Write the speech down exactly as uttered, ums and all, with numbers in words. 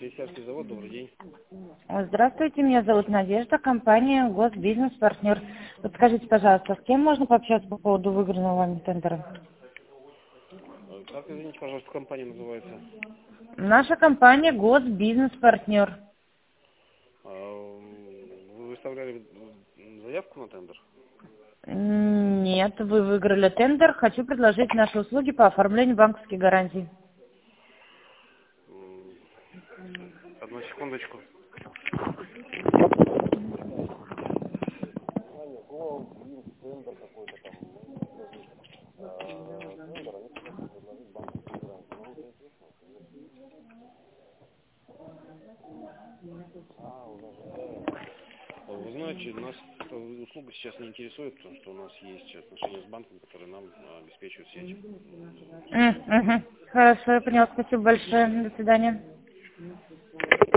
Швейцарский завод, добрый день. Здравствуйте, меня зовут Надежда, компания Госбизнес-партнер. Подскажите, пожалуйста, с кем можно пообщаться по поводу выигранного вами тендера? Э, Как, извините, пожалуйста, компания называется? Наша компания Госбизнес-партнер. А, Вы выставляли заявку на тендер? Нет, вы выиграли тендер. Хочу предложить наши услуги по оформлению банковских гарантий. М, Одну секундочку. Вы знаете, нас эта услуга сейчас не интересует, потому что у нас есть отношения с банком, которые нам а, обеспечивают все эти. М, мгм. Хорошо, я поняла. Спасибо большое. До свидания.